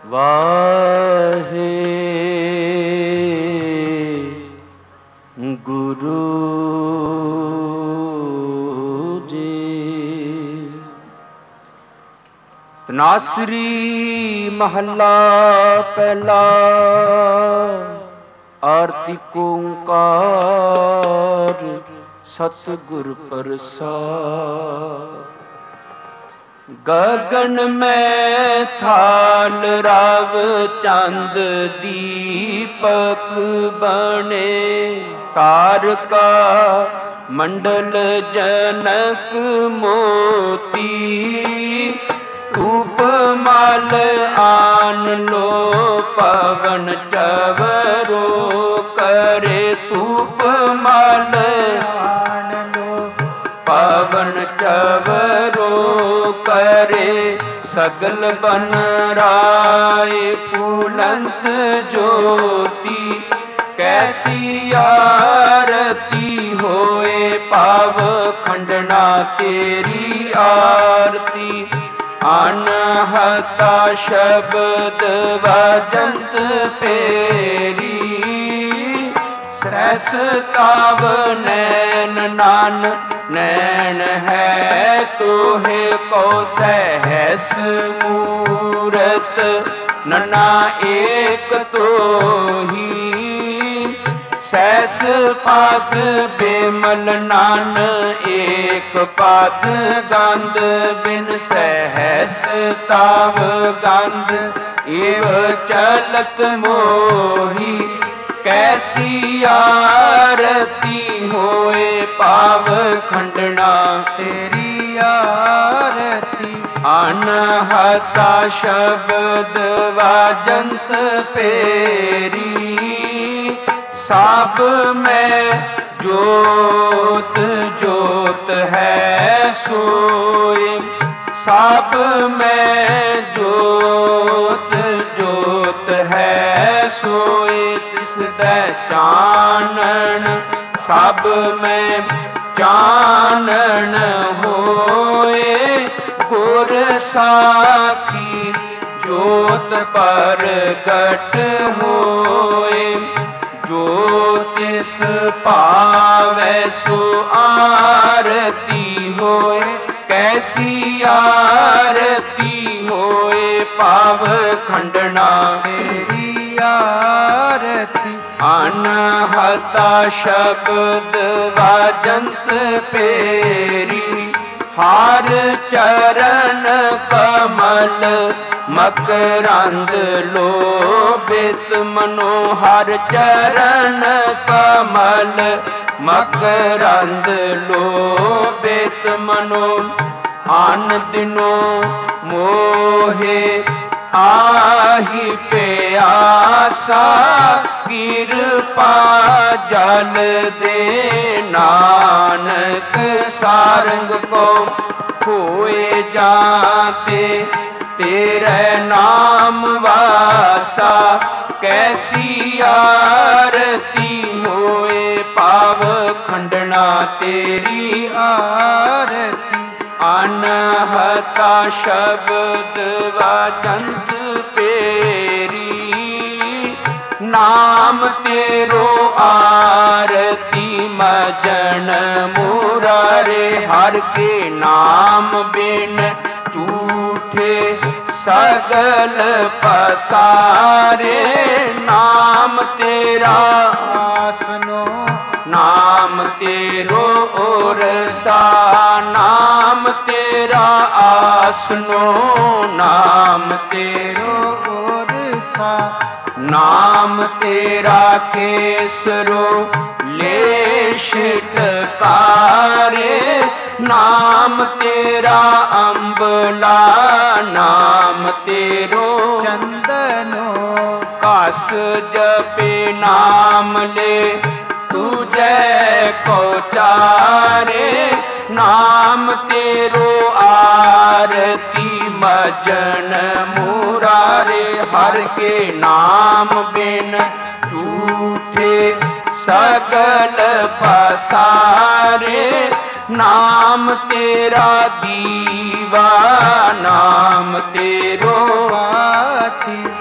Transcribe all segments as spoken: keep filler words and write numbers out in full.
ਵਾਹਿਗੁਰੂ ਜੀ। ਤਨਾਸਰੀ ਮਹੱਲਾ ਪਹਿਲਾ। ਆਰਤੀ ਓੰਕਾਰ ਸਤਿਗੁਰ ਪ੍ਰਸਾਦਿ। ਗਗਨ ਮੈਂ ਥਾਲ ਰਵ ਚੰਦ ਦੀਪਕ ਬਣੇ। ਤਾਰਕਾ ਮੰਡਲ ਜਨਕ ਮੋਤੀ। ਧੂਪ ਮਲ ਆਨ ਲੋ ਪਵਨ ਚਵਰੋ ਕਰੇ। ਧੂਪ ਮਲ ਆਨ ਲੋ ਪਵਨ ਚਵਰੋ ਕਰੇ। ਸਗਲ ਬਨ ਰਾਏ ਫੂਲੰਤ ਜੋਤੀ। ਕੈਸੀ ਆਰਤੀ ਹੋਏ ਪਾਵ ਖੰਡਨਾ ਤੇਰੀ ਆਰਤੀ। ਅਨਹਤਾ ਸ਼ਬਦ ਵਜੰਤ ਪੇਰੀ। ਸਹਿਸ ਤਾਵ ਨੈਣ ਨਾਨਕ ਨੈਣ ਹੈ ਤੋਹੇ ਕੋ। ਸਹਿਸ ਮੂਰਤ ਨਨਾ ਏਕ ਤੋਹੀ। ਸਹਿਸ ਪਦ ਬੇਮਲ ਨਾਨ ਏਕ ਪਦ ਗੰਧ ਬਿਨ। ਸਹਿਸ ਤਾਵ ਗੰਧ ਏਵ ਚਲਤ ਮੋਹੀ। ਕੈਸੀ ਆਰਤੀ ਹੋਏ ਪਾਵ ਖੰਡਨਾ ਤੇਰੀ ਆਰਤੀ। ਅਨਹਤਾ ਸ਼ਬਦ ਵਾਜੰਤ ਪੇਰੀ। ਸਭ ਮੈਂ ਜੋਤ ਜੋਤ ਹੈ ਸੋਇ। ਸਭ ਮੈਂ ਜੋਤ ਜੋਤ ਹੈ ਸੋਇ। ਤਿਸਦਾ ਚਾਨਣ ਸਭ ਮੈਂ ਚਾਨਣ ਹੋਏ। ਗੁਰ ਸਾਖੀ ਜੋਤ ਪ੍ਰਗਟ ਹੋਏ। ਜੋ ਤਿਸ ਭਾਵੈ ਸੋ ਆਰਤੀ ਹੋਏ। ਕੈਸੀ ਆਰਤੀ ਹੋਏ ਪਾਵ ਖੰਡਨਾ ਤੇਰੀ ਆਰਤੀ। ਅਨਹਤਾ ਸ਼ਬਦ ਵਾਜੰਤ ਪੇਰੀ। ਹਰ ਚਰਨ ਕਮਲ ਮਕਰੰਦ ਲੋਭਿਤ ਮਨੋ। ਹਰ ਚਰਨ ਕਮਲ ਮਕਰੰਦ ਲੋਭਿਤ ਮਨੋ। ਆਨ ਦਿਨੋ ਮੋਹੇ ਆਹੀ ਪਿਆਸਾ। ਕਿਰਪਾ ਜਲ ਦੇ ਨਾਨਕ ਸਾਰੰਗ ਕੋ। ਹੋਏ ਜਾਂਤੇ ਤੇਰੇ ਨਾਮ ਵਾਸਾ। ਕੈਸੀ ਆਰਤੀ ਹੋਏ ਪਾਵ ਖੰਡਨਾ ਤੇਰੀ ਆਰਤੀ। ਅਨਹਤਾ ਸ਼ਬਦ ਵਾਜੰਤ ਪੇਰੀ। ਨਾਮ ਤੇਰੋ ਆਰਤੀ ਮਜਨ ਮੁਰਾਰੇ। ਹਰ ਕੇ ਨਾਮ ਬਿਨ ਝੂਠੇ ਸਗਲ ਪਸਾਰੇ। ਨਾਮ ਤੇਰਾ ਆਸਨੋ ਨਾਮ ਤੇਰੋ ਔਰਸਾ। ਨਾਮ ਤੇਰਾ ਆਸਨੋ ਨਾਮ ਤੇਰੋ ਔਰਸਾ। ਨਾਮ ਤੇਰਾ ਕੇਸਰੋ ਲੇਸ਼ਿਤ ਕਾਰੇ। ਨਾਮ ਤੇਰਾ ਅੰਬਲਾ। ਨਾਮ ਤੇਰੋ ਚੰਦਨੋ ਕਸ ਜਪੇ। ਨਾਮ ਲੈ ਤੁਝੈ ਕੋ ਚਾਰੇ। ਨਾਮ ਤੇਰੋ ਆਰਤੀ ਮਜਨ ਮੁਰਾਰੇ। ਹਰ ਕੇ ਨਾਮ ਬਿਨ ਝੂਠੇ ਸਗਲ ਪਸਾਰੇ। ਨਾਮ ਤੇਰਾ ਦੀਵਾ ਨਾਮ ਤੇਰੋ ਆਖੀ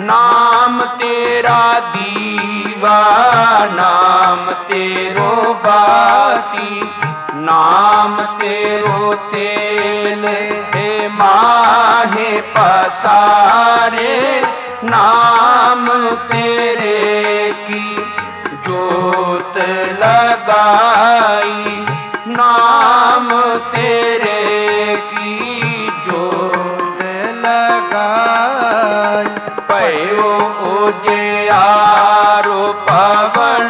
नाम तेरा दीवा नाम तेरो बाती, नाम तेरो तेल है माहे पसारे, नाम तेरे की जोत लगाई, नाम तेरे की जोत लगाई। पयो उजियारो पवन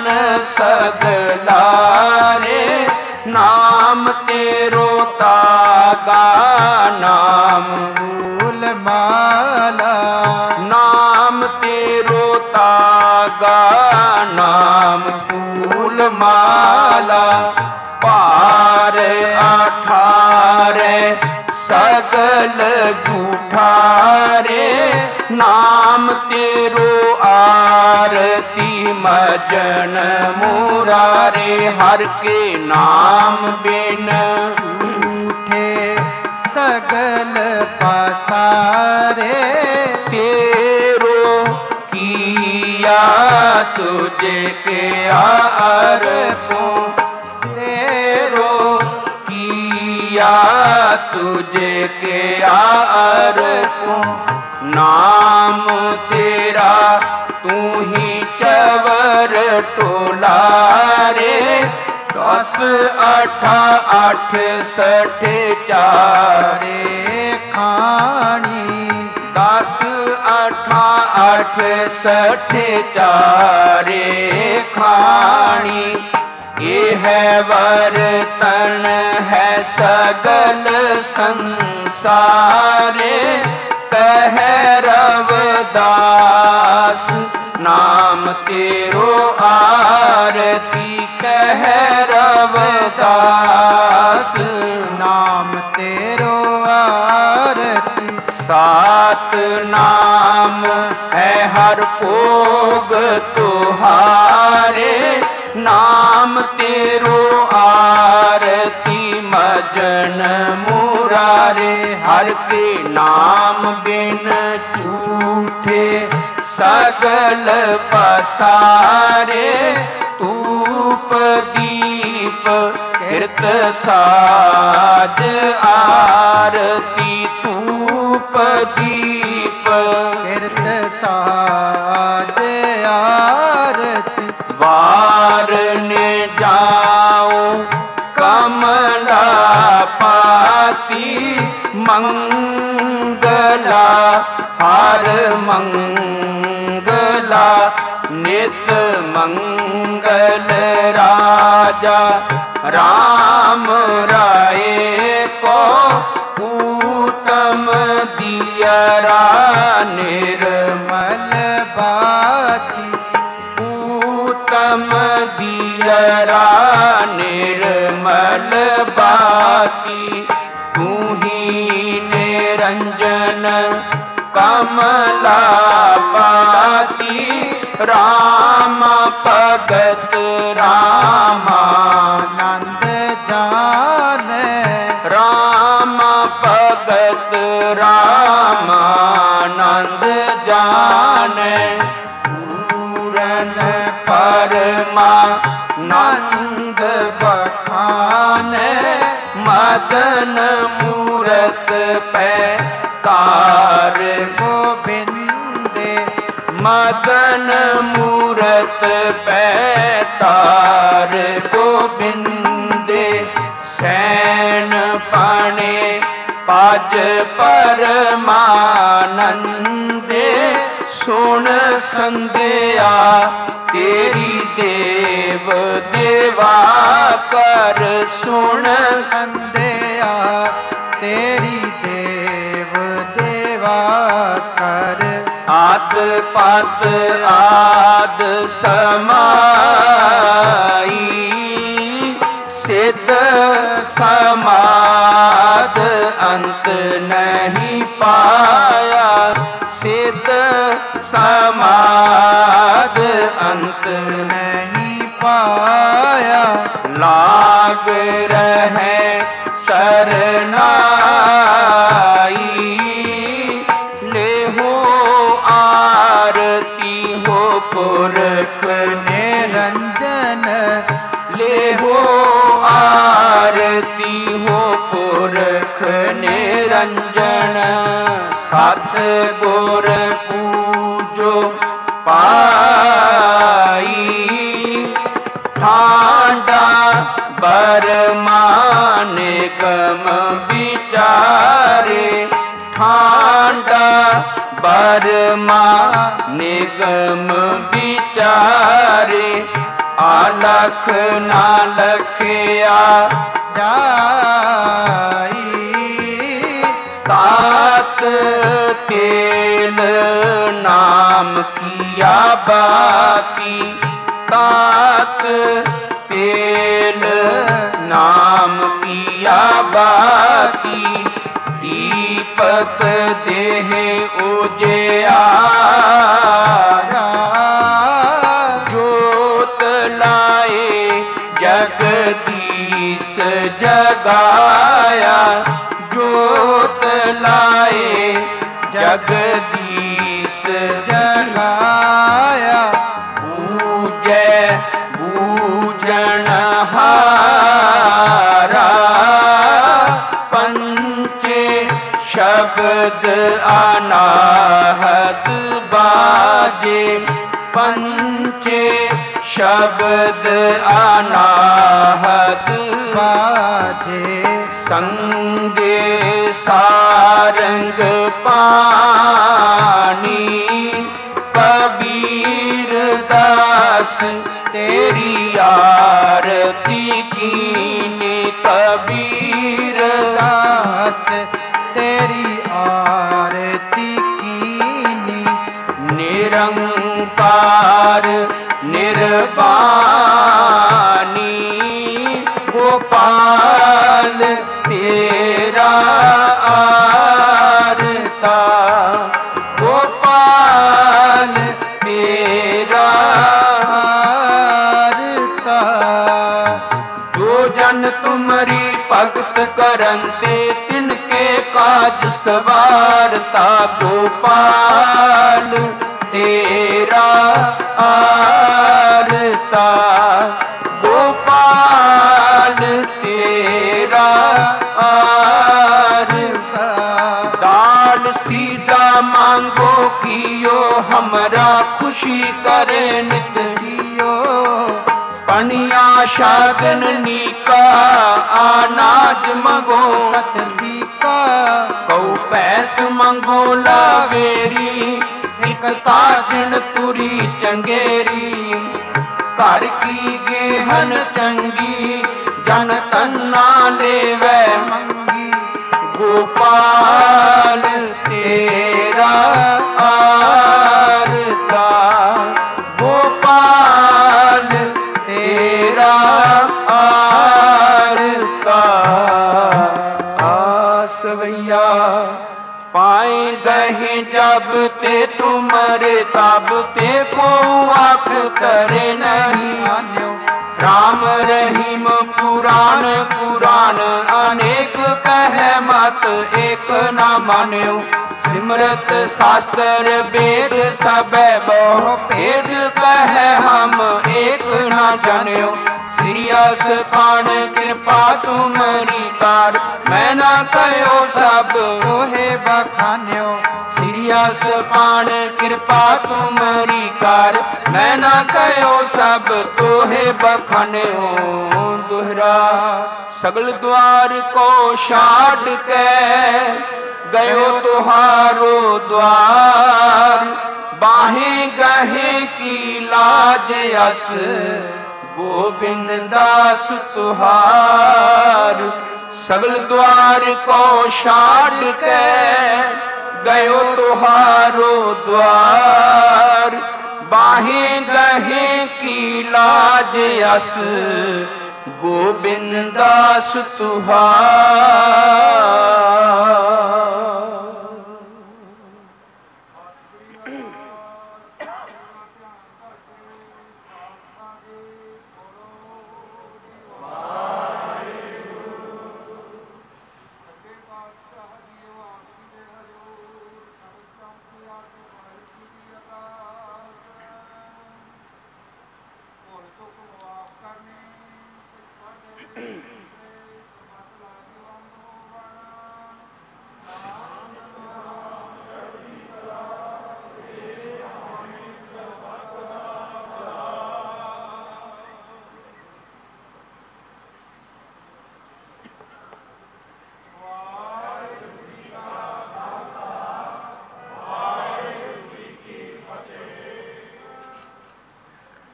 सगलारे, नाम तेरो तागा नाम फूल माला, नाम तेरो तागा नाम फूल माला। पार अठारे सगल झूठारे, नाम तेरो आरती मजन मुरारे। हर के नाम बिन उठे सगल पसारे, तेरो किया तुझे के अर्पों, तेरो किया तुझे के अर्पों। नाम तेरा तू ही चवर टोलारे, दस अठा आठ सठ चारे खानी, दस अठा आठ सठ चारे खानी। ये है वर्तन है सगल संसारे, कह रवदास नाम तेरो आरती, कह रवदास नाम तेरो आरती। सात नाम है हर भोग तुहारे, नाम तेरो आरती मजन मुरारे। हर के नाम बिन झूठे सगल पसारे, धूप दीप किरत साज आरती, धूप दीप किरत साज आरती। वार ने जाओ कमला पाती, मंगला हर मंगला नित मंगल। राजा राम राय को उत्तम दियरा, निर्मल बाती उत्तम दियरा, निर्मल बाती। तू ही निरंजन कमला पाती, राम भगत रामानंद जाने, राम भगत रामानंद जाने। पूरन परमानंद बखाने, मदन मूरत पे कार गोबिंदे, मदन मूरत पे तार गोबिंदे। सैन पाने पाज परमानंदे, सुन संध्या तेरी देव देवा कर, सुन संध्या तेरी देव देवा कर। आद पाद आद समाई, सिद्ध समाद अंत नहीं पाया, सिद्ध समाद अंत नहीं पाया। लाग रहे सरनाई, लेहो आर ਸਤ ਗੁਰ ਪੂਜੋ ਪਾਈ, ਠਾਂਡਾ ਬਰਮਾ ਨਿਗਮ ਵਿਚਾਰੇ, ਠਾਂਡਾ ਬਰਮਾ ਨਿਗਮ ਵਿਚਾਰੇ, ਆਲਖ ਨਾ ਲਖਿਆ ਜਾਈ, ਤਾਤ ਤੇਲ ਨਾਮ ਕੀਆ ਬਾਕੀ, ਤਾਤ ਤੇਲ ਨਾਮ ਕੀਆ ਬਾਕੀ, ਦੀਪਕ ਦੇਹ ਉਜਿਆਰਾ, ਜੋਤ ਲਾਏ ਜਗਦੀਸ਼ ਜਗਾਇਆ, ਜੋਤ ਲਾਏ ਜਗਦੀਸ਼ ਜਗਾਇਆ, ਬੂਝੈ ਬੂਝਣਹਾਰਾ, ਪੰਚੇ ਸ਼ਬਦ ਅਨਾਹਤ ਬਾਜੇ, ਪੰਚੇ ਸ਼ਬਦ ਅਨਾਹਤ ਬਾਜੇ, ਸੰਗੇ ਸਾਰੰਗ ਪਾਣੀ, ਕਬੀਰ ਦਾਸ ਤੇਰੀ ਆਰਤੀ ਕੀਨੀ, ਕਬੀਰ ਦਾਸ ਤੇਰੀ ਆਰਤੀ ਕੀਨੀ, ਨਿਰੰਕਾਰ ਨਿਰਵਾਣੀ, ਗੋਪਾਲ ਤੇਰਾ ਆਰਤਾ, ਗੋਪਾਲ ਤੇਰਾ ਆਰਤਾ, ਜੋ ਜਨ ਤੁਮਰੀ ਭਗਤ ਕਰਨ ਤੇ ਤਿਨਕੇ ਕਾਜ ਸਵਾਰਤਾ, ਗੋਪਾਲ ਤੇਰਾ ਆਰਤਾ, ਗੋਪਾਲ ਤੇਰਾ ਆਰਤਾ, दान सीधा मांगो कियो, हमरा खुशी करे नित जियो, पनिया शागन नीका, अनाज मंगो सत सीका, कऊ पैस मंगो लावेरी, एक ताजन तुरी चंगेरी, घर की गेहन चंगी, जन तन्ना लेवै मंगी, गोपाल तेरा आरता, गोपाल तेरा आरता, आसवैया पाए गहे जब ते तुमरे, तब ते को आँख करे नहीं मान्यो, राम रहीम पुराण पुराण अनेक कहे मत एक न मान्यो, सिमरत शास्त्र वेद सब बहु भेद कहे हम एक न जान्यो, श्रीयस पाण कृपा तुमरी कार, मैं न कयो सब तोहे बखान्यो, श्रीयस पाण कृपा तुमरी कार, मैं न कयो सब तोहे बखान्यो, दुहरा सगल द्वार को छाड़ के गयो तुहारो द्वार, बाहें गहे की लाज यस, गोविंद दास तुहार, सगल द्वार को छाड़ के गयो तुहारो द्वार, बाहें गहे की लाज यस, गोविंद दास तुहार।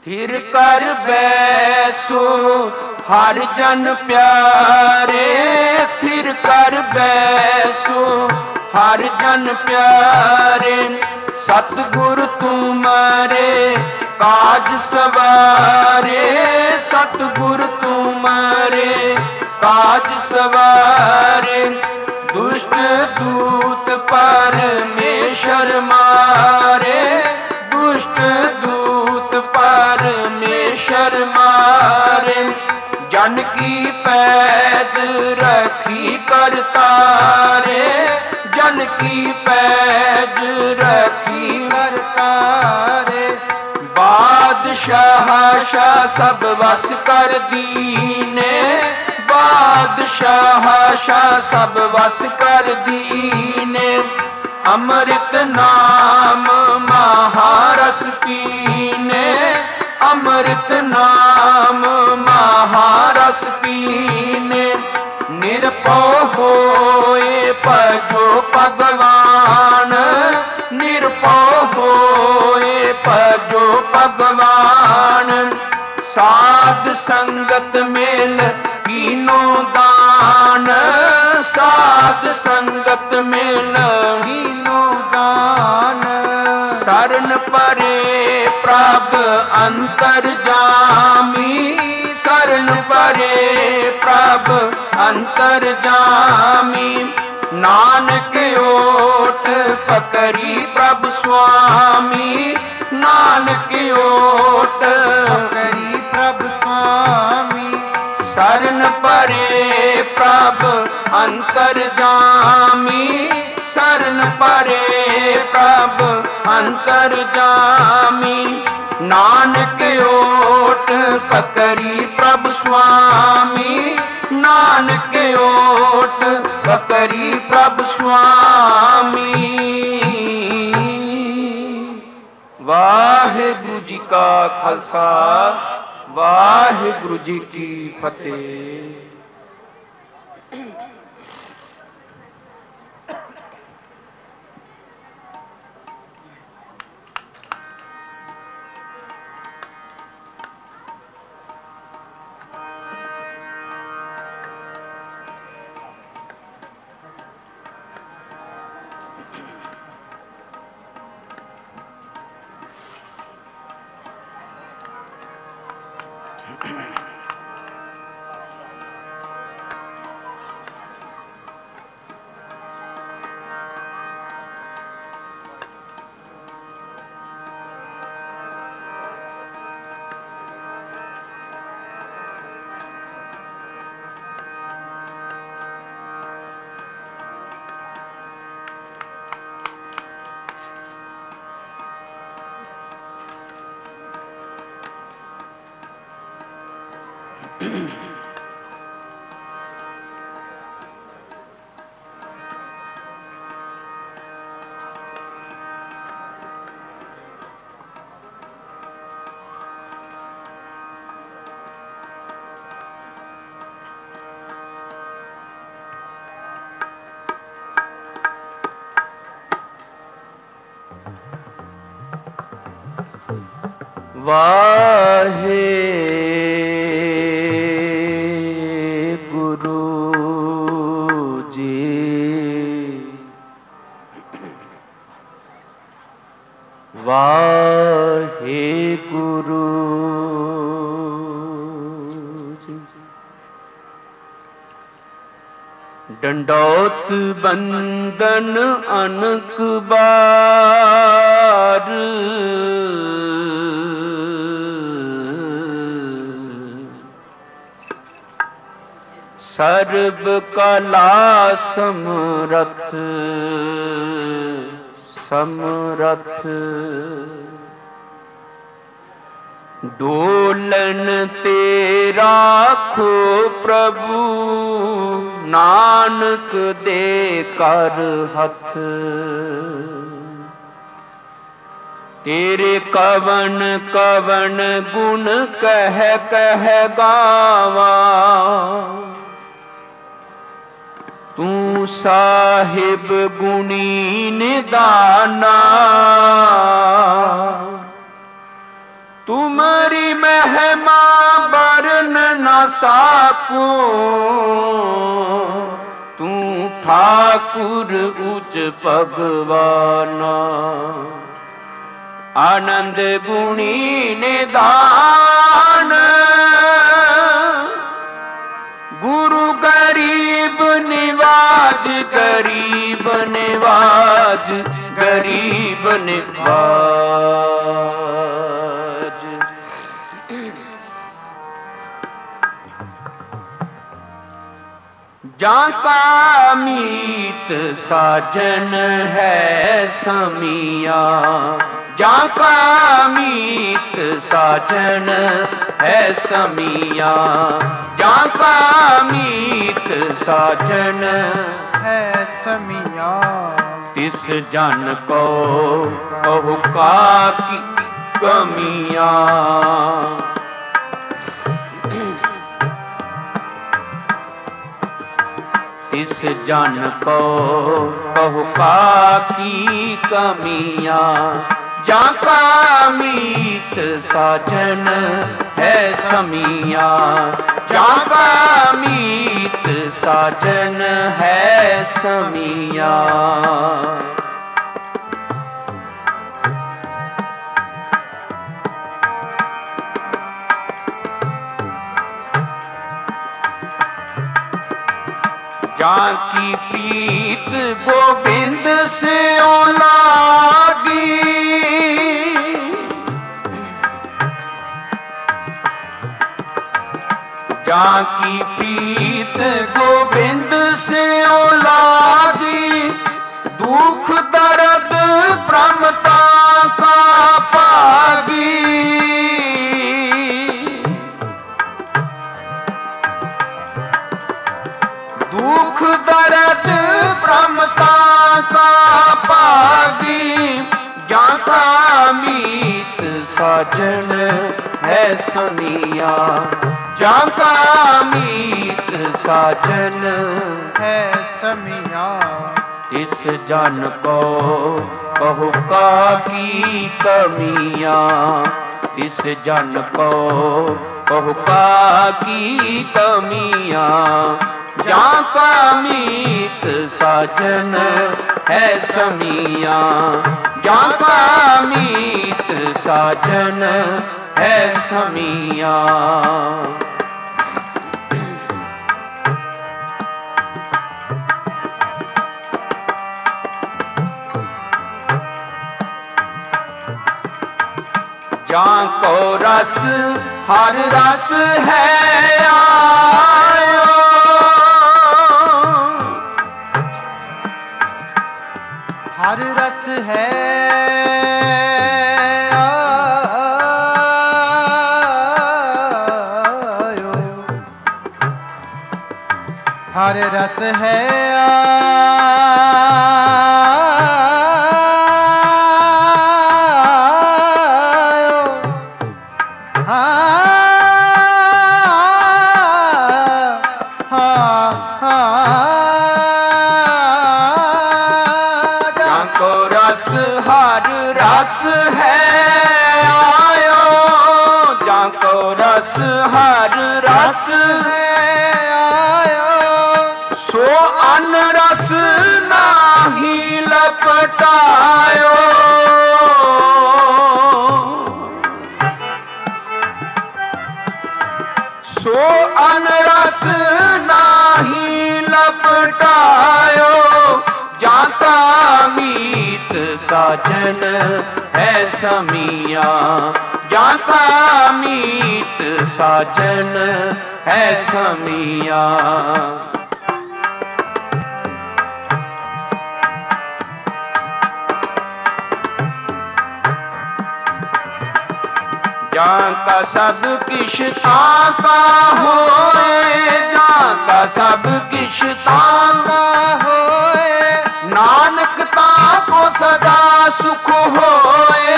थिर कर बैसो हर जन प्यारे, थिर कर बैसो हर जन प्यारे। सतगुरु तुम्हारे काज सवारे, सतगुरु तुम्हारे काज सवारे। दुष्ट दूत परमेश्वर मारे, दुष्ट दूत परमेश्वर मारे। जन की पैद रखी करतारे, जन की पैज रखी करतारे। बादशाह शाह सब वस कर दीने, बादशाह शाह सब वस कर दीने। अमृत नाम महारस पीने, अमृत नाम महारस पीने। निरपौ होए भजो भगवान, निरपौ होए भजो भगवान। साध संगत मेल कीनो दान, साध संगत मेल कीनो दान। शरण परे प्रभ अंतर जामी, शरण परे प्रभ अंतर जामी। नानक ओट पकड़ी प्रभ स्वामी, नानक ओट पकड़ी प्रभ स्वामी। शरण परे प्रभ अंतर जामी, शरण परे प्रभ अंतर जामी। नानक ओट पकड़ी प्रभ स्वामी, नानक ओट पकड़ी प्रभ स्वामी। वाहिगुरु जी का खालसा, वाहिगुरु जी की फतेह। वाहे गुरु जी, वाहे गुरु जी। डंडौत बंदन अनक बार, सर्ब कला समरथ समरथ। डोलन तेरा खो प्रभु, नानक दे कर हथ। तेरे कवन कवन गुण कह कह गावा, तू साहिब गुणी निदाना। तुमरी साको तू ठाकुर उच भगवाना। आनंद गुणी निदान गुरु गरीब निवाज, गरीब निवाज, गरीब निवाज। जाका मीत साजन है समिया, जाका मीत साजन है समिया, जाका मीत साजन है समिया। तिस जन को कहु का की कमिया। तिस जन को कहु का की कमिया। जाका मीत साजन है समिया, जाका मीत साजन है समिया। जाकी प्रीत गोविंद से लागी, जाकी प्रीत गोविंद से लागी। दुख दर्द प्रमता का पागी, दुख दर्द प्रमता का पागी। जाका मीत साजन है समिया, जाका मीत साजन है समिया। तिस जन को कहु का की कमिया, तिस जन को कहु का की कमिया। जाका मीत साजन है समिया, जाका मीत साजन है समिया। जाको रस हर रस है आयो, हर रस है आयो, हर रस है आयो। हाँ हाँ हाँ। जाको रस हर रस है आयो, जाको रस हर रस है आयो। सो अन रस नाही लपटायो, सो अन रस नाही लपटायो। जाका मीत साजन है समिया, जाका मीत साजन है समिया। जाका सब किश ताका होए, जाका सब किश ताका होए। नानक ताको सदा सुख होए,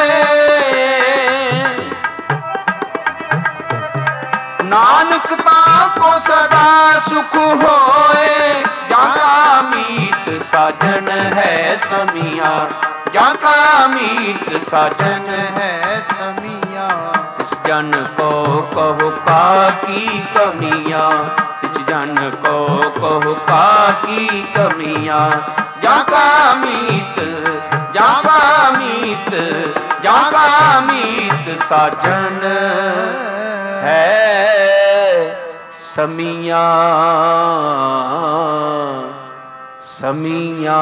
नानक ताको सदा सुख होए। जाका मीत साजन है समिया, जाका मीत साजन है समिया। इस जन को कहो काकी कमियाँ, तिस जन को कहो काकी कमियाँ। जाका मीत जाका मीत जाका मीत साजन है समियाँ समियाँ।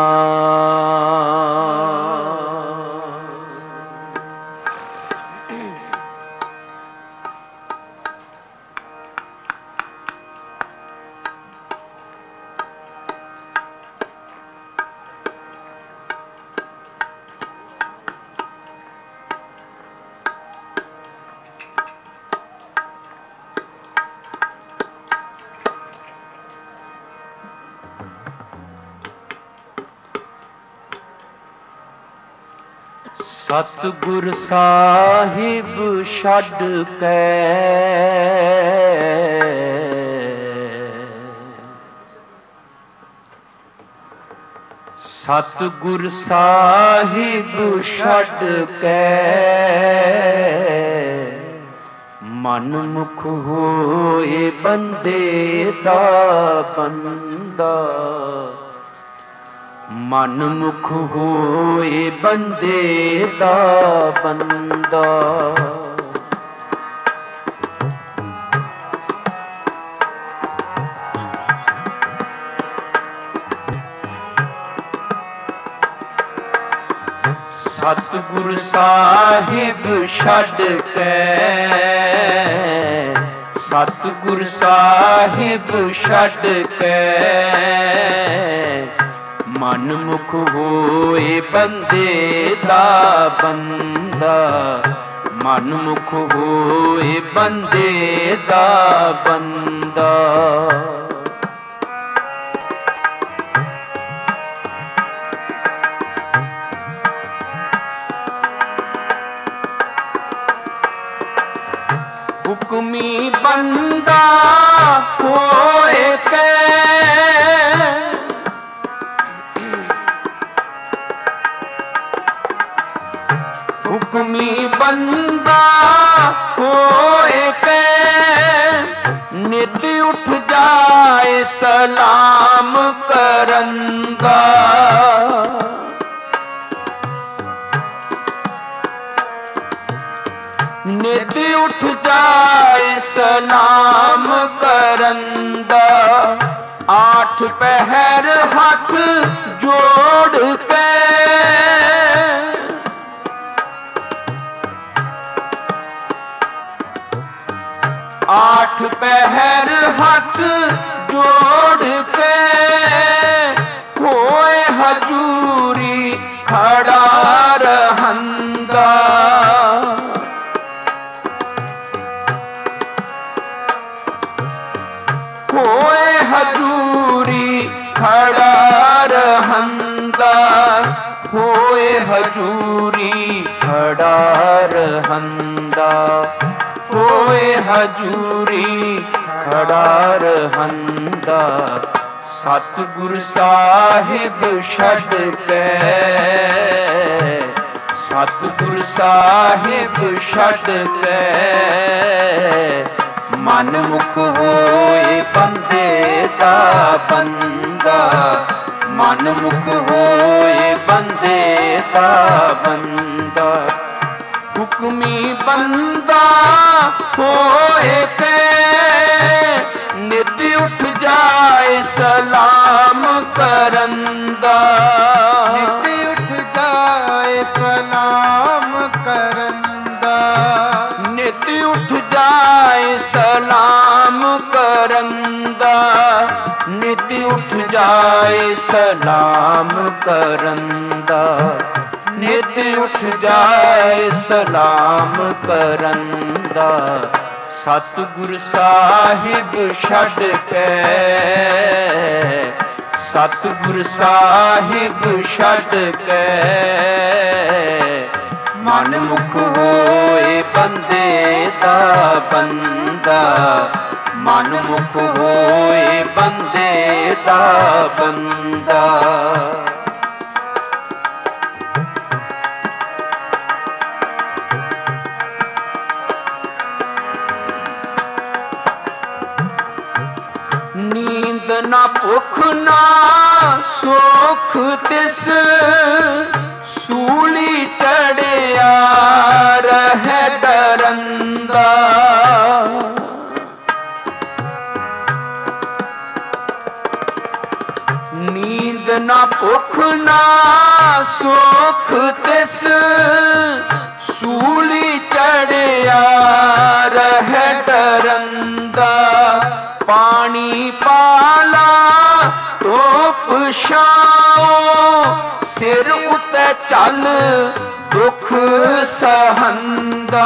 सतगुर साहिब छड़ के सतगुर साहिब छड़ के मन मुख होए बंदे दा बंदा। मन मुख होए बंदे दा बंदा। सतगुर साहिब छड़ के सतगुर साहिब छड़ के मन मुख होए बंदे दा बंदा। मन मुख होए बंदे दा बंदा। हुक्मी बंदा होए के हुक्मी बंदा होए के नित उठ जाए सलाम करंदा। नित उठ जाए सलाम करंदा। आठ पहर हाथ जोड़ के आठ पहर हाथ जोड़ के होए हजूरी खड़ा रहंदा। होए हजूरी खड़ा रहंदा। होए हजूरी खड़ा रहंदा। होए हजूरी खड़ा रहंदा। सतगुर साहिब छड़ के सतगुर साहिब छड़ के मन मुख होए बंदे दा बंदा। मन मुख होए बंदे दा बंदा। हुक्मी बंदा होए के नित उठ जाए सलाम करंदा। नित उठ जाए सलाम करंदा। नित उठ जाए सलाम करंदा। नित उठ जाए सलाम करंदा। नित उठ जाए सलाम करंदा। सतगुर साहिब छड़ के सतगुर साहिब छड़ के मन मुख होए बंदे दा बंदा। मन मुख होए बंदे दा बंदा। ਨਾ ਭੁੱਖ ਨਾ ਸੁਖ ਤਿਸ ਸੂਲੀ ਚੜਿਆ ਰਹਿ ਡਰੰਦਾ। ਨੀਂਦ ਨਾ ਭੁੱਖ ਨਾ ਸੁਖ ਤਿਸ ਸੂਲੀ ਚੜਿਆ ਰਹਿ ਡਰੰਦਾ। ਪਾਣੀ ਪਾਲਾ ਧੁੱਪ ਛਾਂ ਸਿਰ ਉਤੇ ਚੱਲ ਦੁੱਖ ਸਹੰਦਾ।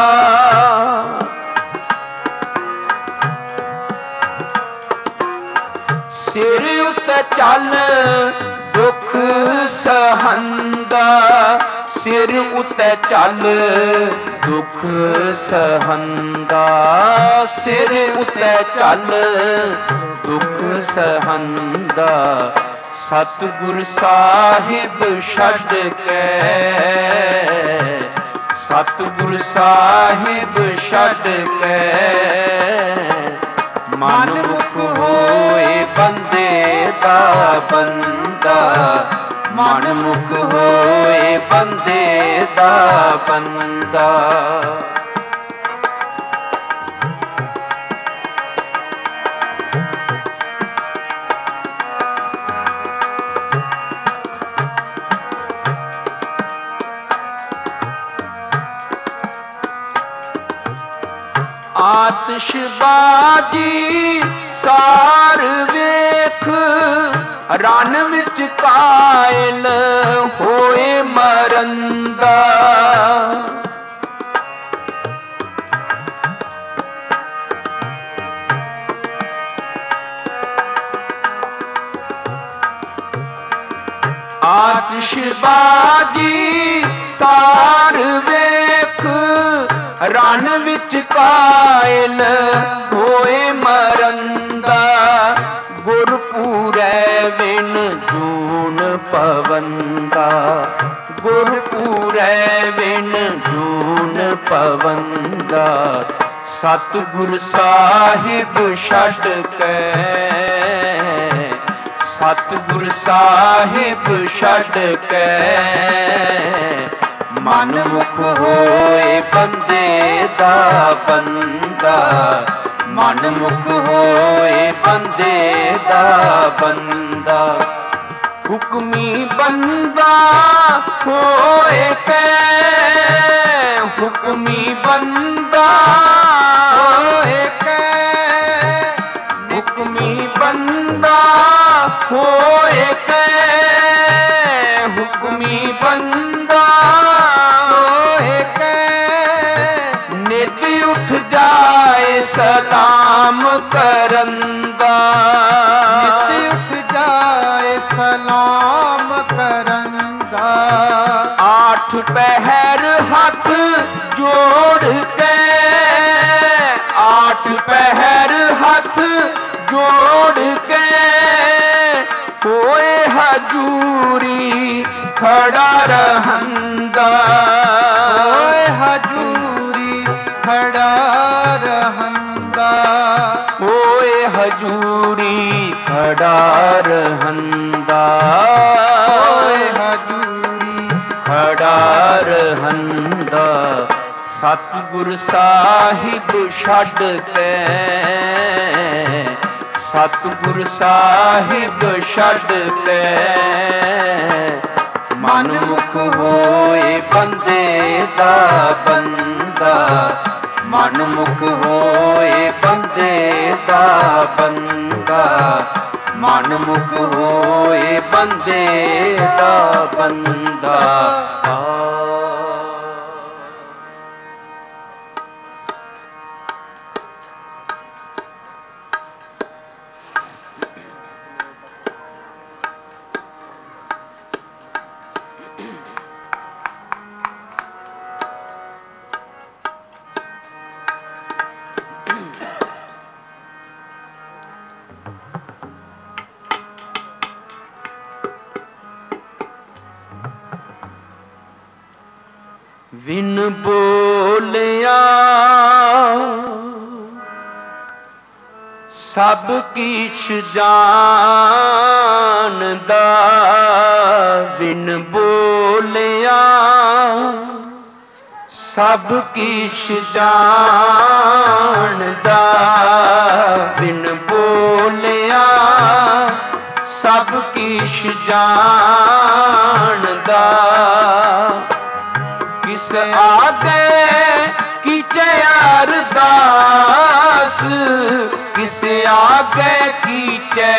ਸਿਰ ਉਤੇ ਚੱਲ ਦੁੱਖ ਸਹੰਦਾ। ਸਿਰ ਉਤੇ ਚੱਲ ਦੁੱਖ ਸਹੰਦਾ। ਸਿਰ ਉਤੇ ਚੱਲ ਦੁੱਖ ਸਹੰਦਾ। ਸਤਿਗੁਰ ਸਾਹਿਬ ਛੱਡ ਕੇ ਸਤਿਗੁਰ ਸਾਹਿਬ ਛੱਡ ਕੇ ਮਨ ਮੁਖ ਹੋਏ ਬੰਦੇ ਦਾ ਬੰਦਾ। ਮਨ ਮੁਖ ਹੋਏ ਬੰਦੇ ਦਾ ਬੰਦਾ। ਆਤਿਸ਼ਬਾਜ਼ੀ ਸਾਰ ਵੇਖ ਰਣ ਵਿੱਚ ਕਾਇਲ ਹੋਏ ਮਰੰਦਾ। ਆਤਿਸ਼ਬਾਜ਼ੀ ਸਾਰ ਵੇਖ ਰਣ ਵਿੱਚ ਕਾਇਲ ਹੋਏ ਮਰੰਦਾ। ਗੁਰਪੂਰੈ ਵਿਣ ਜੂਨ ਪਵੰਦਾ। ਗੁਰਪੂਰੈ ਵਿਣ ਜੂਨ ਪਵੰਦਾ। ਸਤਿਗੁਰ ਸਾਹਿਬ ਛੱਡ ਕੇ ਸਤਿਗੁਰ ਸਾਹਿਬ ਛੱਡ ਕੇ ਮਨ ਮੁਖ ਹੋਏ ਬੰਦੇ ਦਾ ਬੰਦਾ। ਮਨ ਮੁਖ ਹੋਏ ਬੰਦੇ ਦਾ ਬੰਦਾ। ਹੁਕਮੀ ਬੰਦਾ ਹੋਏ ਕੈ ਹੁਕਮੀ ਬੰਦਾ ਹੋਏ ਕੈ ਹੁਕਮੀ ਬੰਦਾ ਹੋਏ ਕੈ ਹੁਕਮੀ ਬੰਦਾ ਹੋਏ ਕੈ। ਨਿਤ ਉੱਠ ਜਾਏ ਸਲਾਮ ਕਰੰਦਾ। ਨਿਤ ਉੱਠ ਜਾਏ ਸਲਾਮ ਕਰੰਦਾ। ਆਠ ਪਹਿਰ ਹੱਥ ਜੋੜ ਕੇ ਆਠ ਪਹਿਰ ਹੱਥ ਜੋੜ ਕੇ ਹੋਏ ਹਜੂਰੀ ਖੜਾ ਰਹੰਦਾ। ਹੋਏ ਹਜੂਰੀ ਖੜਾ ਰਹੰਦਾ। ਹੋਏ ਹਜੂਰੀ ਖੜਾ ਰਹੰਦਾ। ਹੋਏ ਹਜੂਰੀ ਖੜਾ ਰਹੰਦਾ। ਸਤਿਗੁਰ ਸਾਹਿਬ ਛੱਡ ਕੇ ਸਤਿਗੁਰ ਸਾਹਿਬ ਛੱਡ ਕੇ ਮਨ ਮੁਖ ਹੋਏ ਬੰਦੇ ਦਾ ਬੰਦਾ। ਮਨ ਮੁਖ ਹੋਏ ਬੰਦੇ ਦਾ ਬੰਦਾ। ਮਨ ਮੁਖ ਹੋਏ ਬੰਦੇ ਦਾ ਬੰਦਾ। ਵਿਨ ਬੋਲਿਆ ਸਭ ਕੀਛ ਜਾਣਦਾ ਬਿਨ ਬੋਲਿਆ, ਸਭ ਕੀਛ ਜਾਣਦਾ ਬਿਨ ਬੋਲਿਆ, ਸਭ ਕੀਛ ਜਾਣਦਾ। ਕਿਸ ਆਗੇ ਕੀਚੇ ਅਰਦਾਸ, ਕਿਸ ਆਗੇ ਕੀਚੇ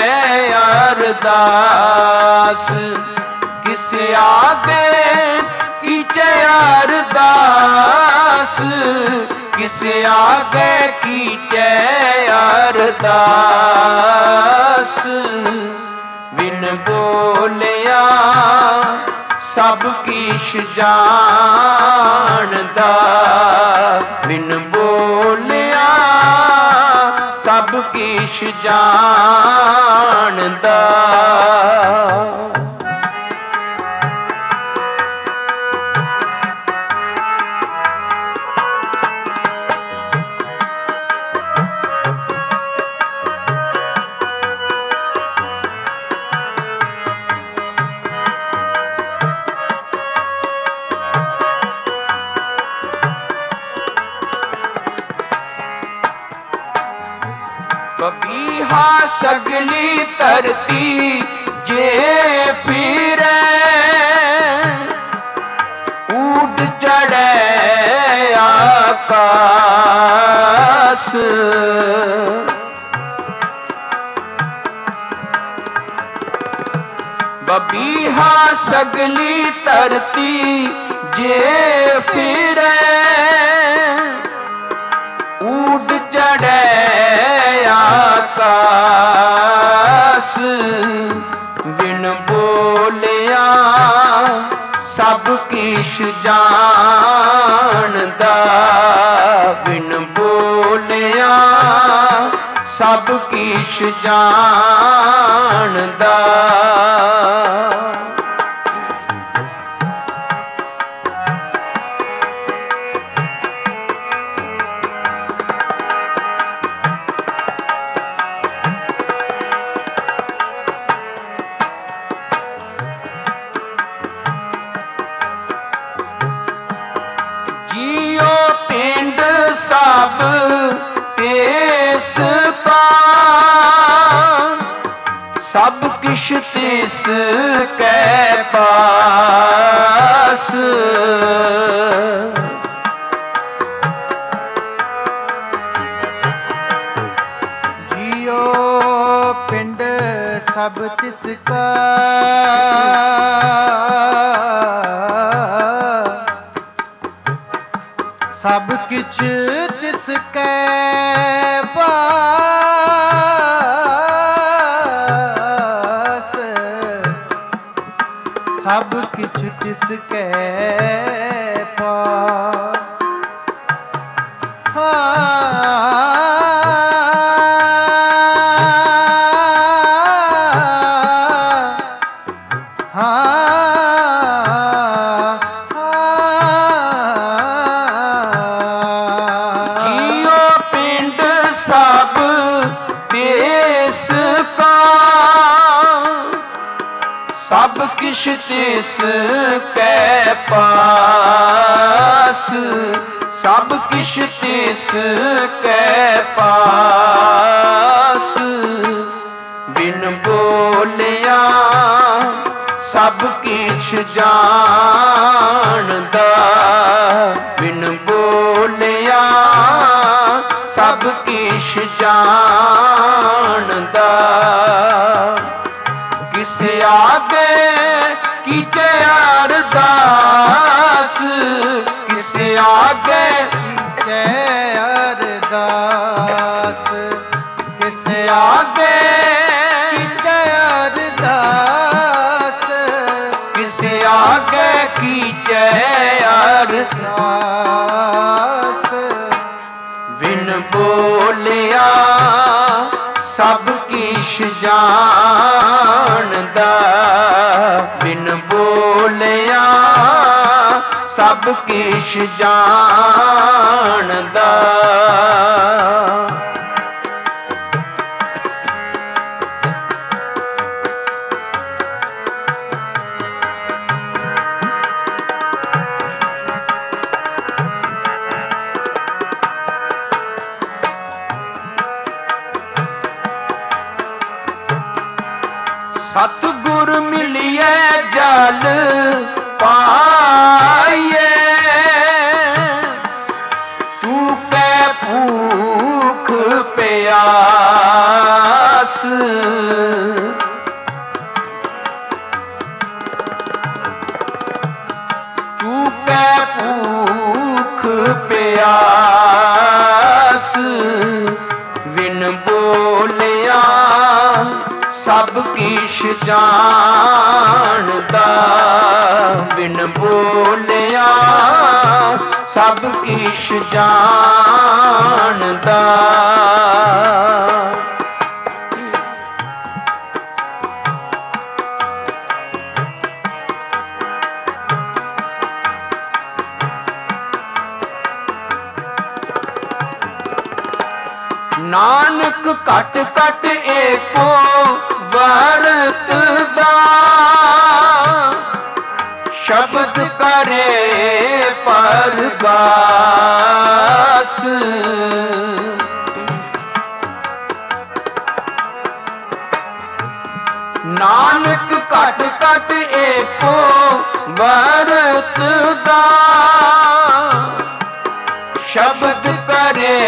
ਅਰਦਾਸ, ਕਿਸ ਆਗੇ ਕੀਚੇ ਅਰਦਾਸ, ਕਿਸ ਆਗੇ ਕੀਚੇ ਅਰਦਾਸ। ਬਿਨ ਬੋਲਿਆ ਸਭ ਕੀਛ ਜਾਣਦਾ, ਬਿਨ ਬੋਲਿਆ ਸਭ ਕੀਛ ਜਾਣਦਾ। ਬਬੀਹਾ ਸਗਲੀ ਧਰਤੀ ਜੇ ਫਿਰੇ, ਊਡ ਚੜ੍ਹੇ ਆਕਾਸ। ਬਬੀਹਾ ਸਗਲੀ ਧਰਤੀ ਜੇ ਫਿਰੇ, ਊਡ ਚੜ੍ਹੇ ਆਕਾਸ। ਬਿਨ ਬੋਲਿਆ ਸਭ ਕੀਛ ਜਾਣਦਾ, ਬਿਨ ਬੋਲਿਆ ਸਭ ਕੀਛ ਜਾਣਦਾ। ਜੀਉ ਪਿੰਡ ਸਭ ਤਿਸ ਕਾ, ਸਭ ਕਿਛ ਤਿਸ ਕੈ ਪਾਸ। ਜੀਉ ਪਿੰਡ ਸਭ ਤਿਸ ਕਾ, ਸਭ ਕਿਛ ਤਿਸ ਕੈ ਪਾਸ। ਸਭ ਕਿਛ ਤਿਸ ਕੈ ਪਾਸ। ਸਭ ਕਿਛ ਤਿਸ ਕੈ ਪਾਸ, ਸਭ ਕਿਛ ਤਿਸ ਕੈ ਪਾਸ। ਬਿਨ ਬੋਲਿਆ ਸਭ ਕਿਛ ਜਾਣਦਾ, ਬਿਨ ਬੋਲਿਆ ਸਭ ਕਿਛ ਜਾਣਦਾ। ਕਿਸ ਆਗੇ ਕੀਚੇ ਅਰਦਾਸ, ਕਿਸ ਆਗੇ ਕੀਚੇ ਅਰਦਾਸ, ਕਿਸ ਆਗੇ ਕੀਚੇ ਅਰਦਾਸ, ਕਿਸ ਆਗੇ ਕੀਚੇ ਅਰਦਾਸ। ਬਿਨ ਬੋਲਿਆ ਸਭ ਕਿਛ ਜਾਣਦਾ, ਬਿਨ ਬੋਲਿਆ ਸਭ ਕਿਛ ਜਾਣਦਾ। सतगुर मिलिए जल पाइए, चूके भूख प्यास, चूके भूख प्यास, बिन बोलिया सब किश जानदा, बिन बोलिया सब किश जानदा। नानक कट कट एको वरतदा, शब्द करे परगास। नानक कट कट एको वरतदा, शब्द करे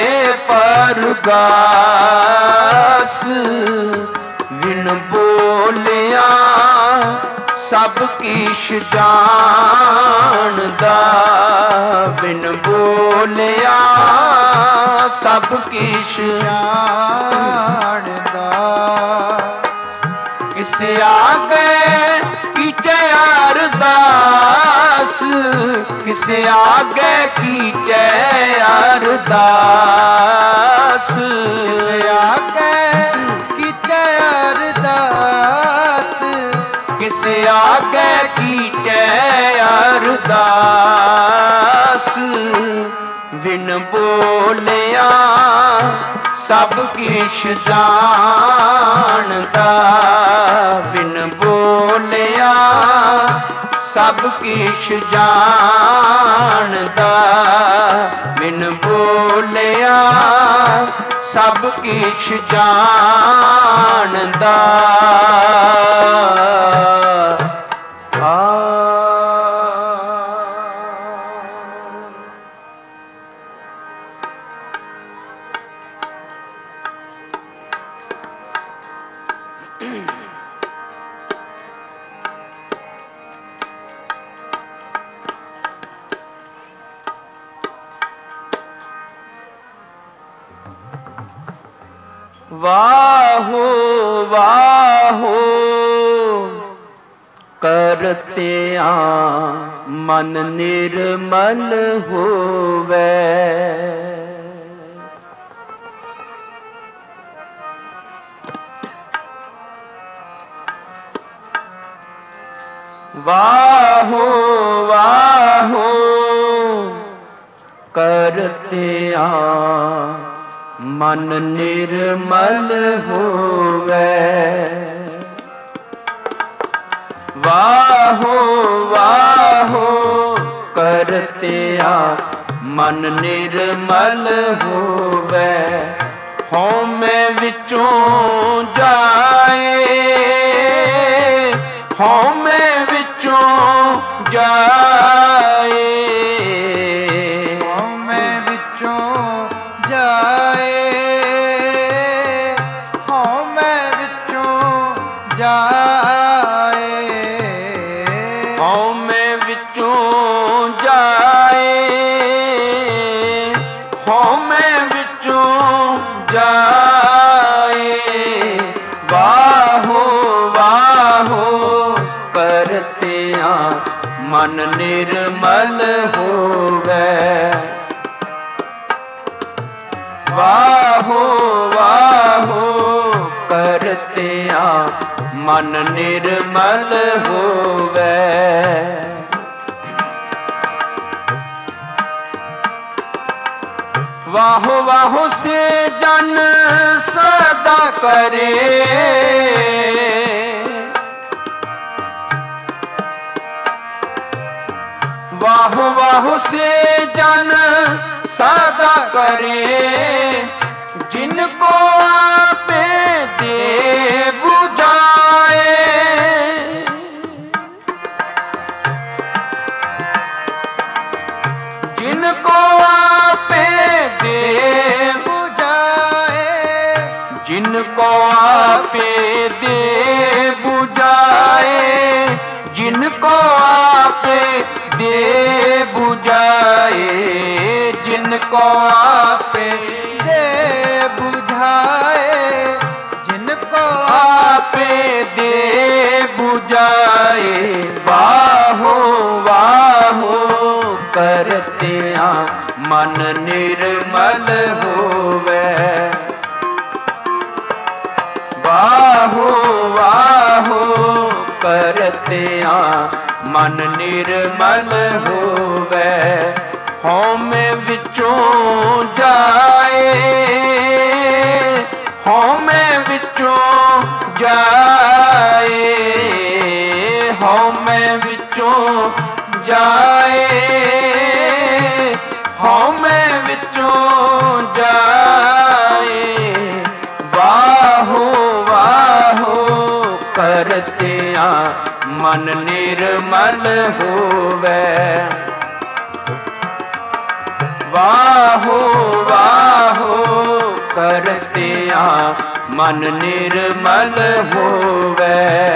परगास। बिन बोलिया सब किश जानदा, बिन बोलिया सब किश जानदा। किस आगे कीचे अरदास, किस आगे कीचे अरदास, किस आगे कीचे अरदास, किस आगे कीचे अरदास। बिन बोलिया सब किश जानदा, बिन बोलिया सब किश जानदा, बिन बोलिया सब किश जानदा। आ वाहो वाहो करते आ मन निर्मल होवे, वाहो वाहो करते आ मन निर्मल होवे, वाहो वाहो करते आ मन निर्मल होवे। हौमे विचों जाए, हौमे विचों जाए, हौमे विचों जाए, हौमे विचों जाए, हौमे विचों जाए, हौमे विचों जाए। वाहो वाहो करते आ मन निर्मल होवे, वाहो वाहो करते आ मन निर्मल होवे। वाहो वाहो से जन सदा करे, वाहो वाहो से जन सदा करे, जिनको आपे दे बुझाए, जिनको आपे दे बुझाए, जिनको आपे दे बुझाए, जिनको आपे दे बुझाए, जिनको आपे दे बुझाए। बाहो बाहो करतिया मन निर्मल होवे, बाहो बाहो करतिया मन निर्मल होवे। हौमे विचों जाए, हौमे विचों जाए, हौमे विचों जाए, हौमे विचों जाए। बाहो बाहो करतिया मन निर्मल होवे, बाहो बाहो करतिया मन निर्मल होवे।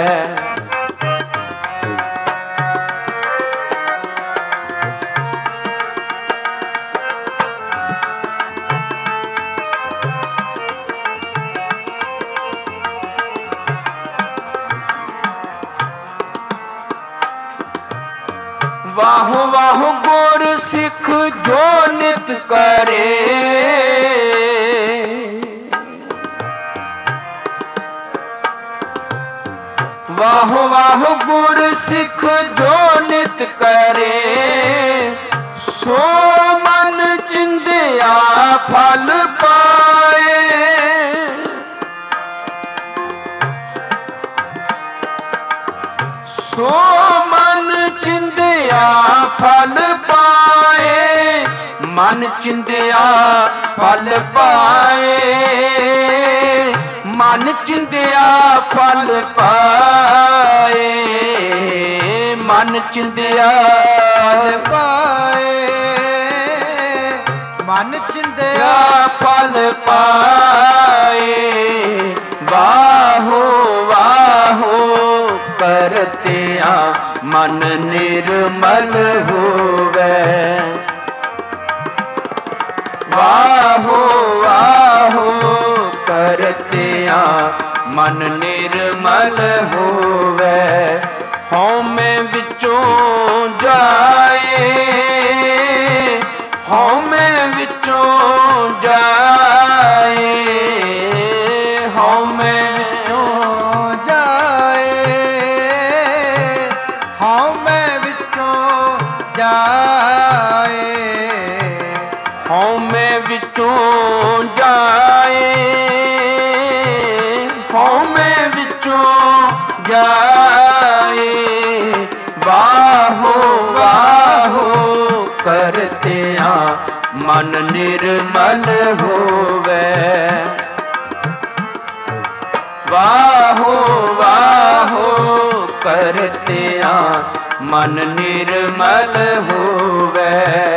वाहो वाहो गुर सिख जो नित करे, वाहो वाहो गुर सिख जो नित करे। सो मन चिंदिया फल पाए, सो मन चिंदिया फल पाए, मन चिंदिया फल पाए, मन चिंदिया फल पाए, मन चिंदिया फल पाए, मन चिंदिया फल पाए। बाहो बाहो करतिया मन निर्मल होवे, वाहो वाहो करतिया मन निर्मल होवे। हौमे विचों जाए, हौमे विचों जाए, हौमे विचों जाए, हौमे विचों जाए, हौमे विचों जाए, हौमे विचों जाए। बाहो बाहो करतिया मन निर्मल होवे, वाहो वाहो करतिया मन निर्मल होवे।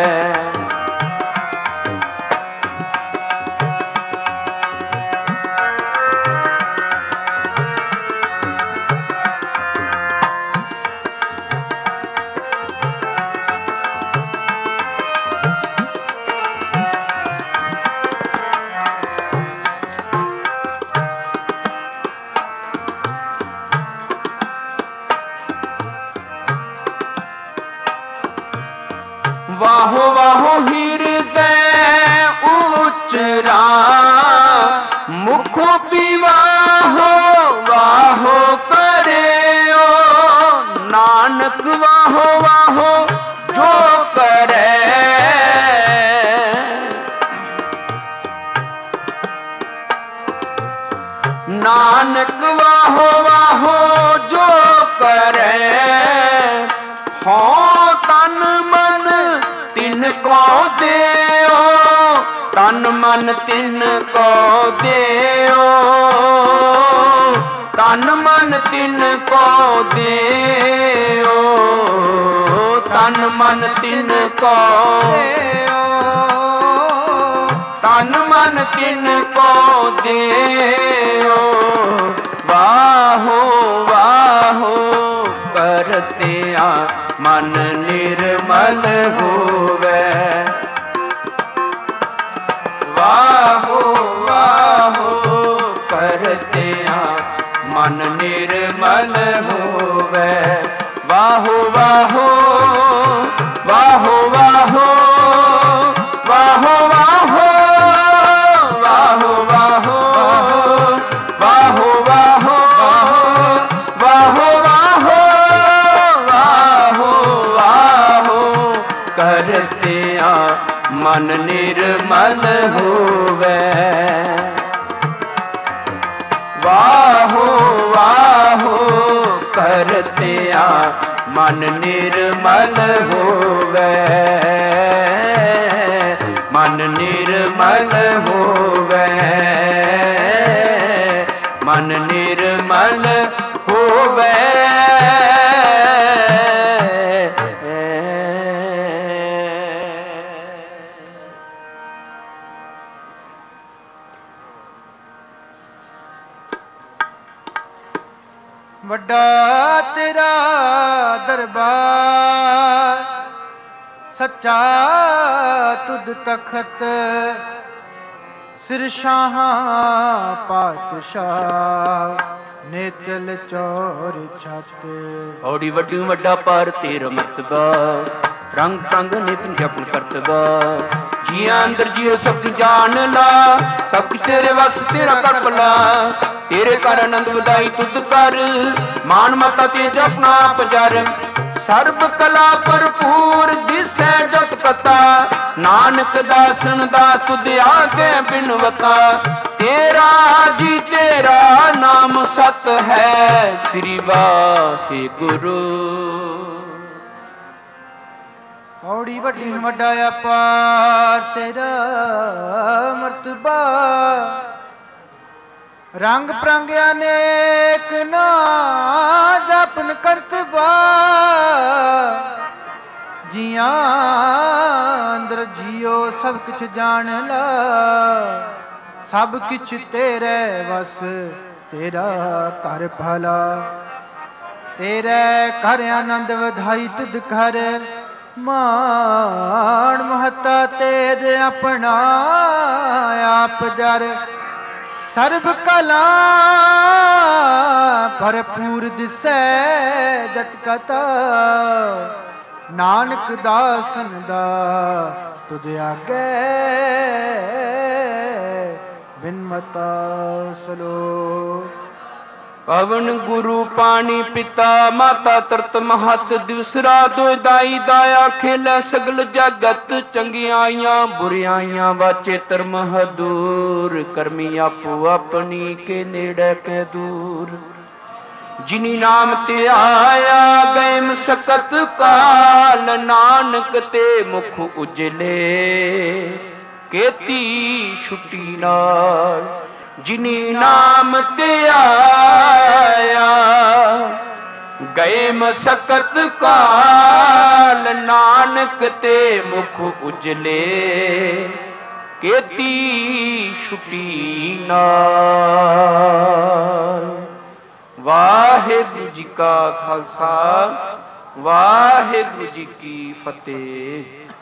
वाहो वाहो हृदय उचरा, मुख विवाहो वाहो करे ओ नानक, वाहो वाहो जो करे। नानक वाहो वाहो जो करे। हो तन मन तिन को देओ, तन मन तिन को देओ, तन मन तिन को देओ, तन मन तिन को देओ, तन मन मन तिन को देओ। वाहो वाहो करतिया मन निर्मल होवे। वाहो वाहो करतिया मन निर्मल होवे। वाहो वाहो वाहो वाहो वाहो वाहो वाहो वाहो वाहो वाहो वाहो वाहो वाहो वाहो करतिया मन निर्मल होवे। वाहो वाहो करतिया मन निर्मल होवे। मन निर्मल होवे। मन निर्मल होवे। ਵੱਡਾ ਤੇਰਾ ਦਰਬਾਰ ਸੱਚਾ ਤੁਧ ਤਖਤ ਸਿਰ ਸ਼ਾਹਾਂ ਪਾਤਸ਼ਾਹ ਨੇਤਲ ਚੋਰ ਛੱਤ। ਔੜੀ ਵੱਡੀ ਵੱਡਾ ਪਰ ਤੇਰਾ ਮਰਤਬਾ ਰੰਗ ਟੰਗ ਨਿਤਨ ਜਪਨ ਕਰਤਬਾ। ਜੀਆਂ ਅੰਦਰ ਜੀਓ ਸਭ ਜਾਣ ਲਾ ਸਭ ਕੁਛ ਤੇਰੇ ਵਸ ਤੇਰਾ ਕਰ ਭਲਾ। ਤੇਰੇ ਕਰ ਆਨੰਦ ਵਧਾਈ ਤੁਧ ਕਰ ਮਾਨ ਮਤਾ ਤੇ ਜਪਨਾ ਪਜਰ। ਸਰਬ ਕਲਾ ਭਰਪੂਰ ਦਿਸੈ ਜਤ ਕਤਾ ਨਾਨਕ ਦਾਸਨ ਦਾਸ ਤੁਧ ਆਗੇ ਬਿਨਵਤਾ। ਤੇਰਾ ਜੀ ਤੇਰਾ ਨਾਮ ਸਤ ਹੈ ਸ੍ਰੀ ਵਾਹਿਗੁਰੂ। ਔੜੀ ਵੱਡੀ ਵੱਡਾ ਅਪਾਰ ਤੇਰਾ ਮਰਤਬਾ ਰੰਗ ਪ੍ਰੰਗ ਅਨੇਕ ਨਾ ਜਪਨ ਕਰਤਬਾ। ਜੀਆਂ ਅੰਦਰ ਜੀਓ ਸਭ ਕੁਛ ਜਾਣ ਲਾ ਸਭ ਕੁਛ ਤੇਰੇ ਵਸ ਤੇਰਾ ਘਰ ਭਲਾ। ਤੇਰੇ ਘਰ ਆਨੰਦ ਵਧਾਈ ਤੁਧ ਘਰ ਮਾਣ ਮਹਤਾ ਤੇਜ ਆਪਣਾ ਆਪ ਜਰ। ਸਰਬ ਕਲਾ ਭਰਪੂਰ ਦਿਸੈ ਜਤ ਕਤਾ ਨਾਨਕ ਦਾਸਨ ਦਾ ਤੁਧ ਆਗੇ ਬਿਨਮਤਾ ਸਲੋ। ਪਵਨ ਗੁਰੂ ਪਾਣੀ ਪਿਤਾ ਮਾਤਾ ਤਰਤ ਮਹਤ ਦਿਵਸ ਰਾਤ ਦਾਈ ਦਾਇਆ ਖੇਲੇ ਸਗਲ ਜਗਤ ਚੰਗਿਆਈਆਂ ਬੁਰਿਆਈਆਂ ਵਾਚੇ ਧਰਮ ਹਦੂਰ ਕਰਮੀ ਆਪੋ ਆਪਣੀ ਕੇ ਨੇੜੇ ਕੇ ਦੂਰ। ਜਿਨੀ ਨਾਮ ਤੇ ਆਇਆ ਗਏ ਮਸਕਤ ਕਾਲ ਨਾਨਕ ਤੇ ਮੁਖ ਉਜਲੇ ਕੇਤੀ ਛੁੱਟੀ ਨਾਲ। ਜਿਨੀ ਨਾਮ ਤੇ ਆਇਆ ਗਏ ਮਸਕਤ ਕਾਲ ਨਾਨਕ ਤੇ ਮੁਖ ਉਜਲੇ ਕੇਤੀ ਛੁੱਟੀ ਨਾਲ। ਵਾਹਿਗੁਰੂ ਜੀ ਕਾ ਖਾਲਸਾ ਵਾਹਿਗੁਰੂ ਜੀ ਕੀ ਫਤਿਹ।